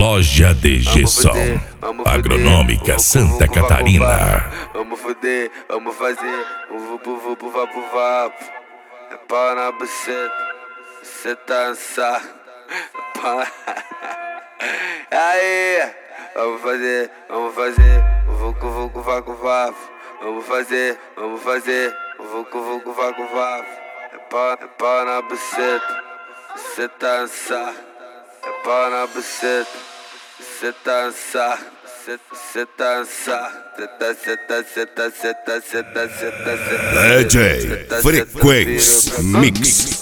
Loja DG Som, Agronômica Santa Catarina. Vamos fuder, vamos fazer um vupu vapo vapo. É pau na buceta, cê tá ansado. Aí, vamos fazer um vucu vapo vapo. Vamos fazer um vucu vapo vapo. É pau na buceta, cê tá ansado. É pau na buceta, cê tá ansado. Cê tá ansado. DJ Frequência Mix.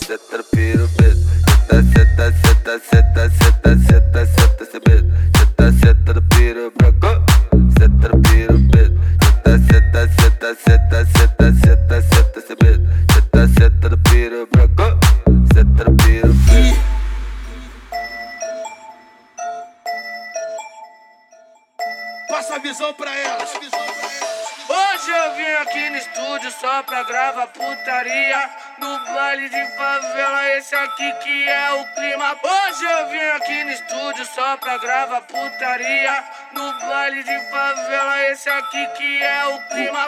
Passa a visão pra elas. Hoje eu vim aqui no estúdio só pra gravar putaria. No baile de favela, esse aqui que é o clima. Hoje eu vim aqui no estúdio só pra gravar putaria. No baile de favela, esse aqui que é o clima.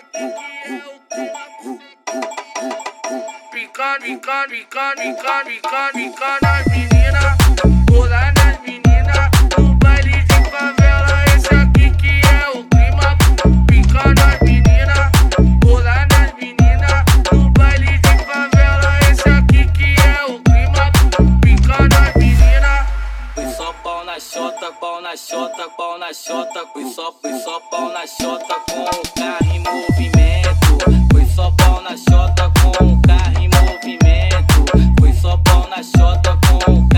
Picando, picando, picando, picando, picando, picando as meninas. Pular nas meninas. No baile de favela, esse aqui que é o clima. Picando as meninas. Pular nas meninas. No baile de favela, esse aqui que é o clima. Picando as meninas. Foi só pau na xota, pau na xota, pau na xota. Foi só pau na xota com o carro em movimento. Foi só pau na xota com o carro em movimento. Foi só pau na xota com o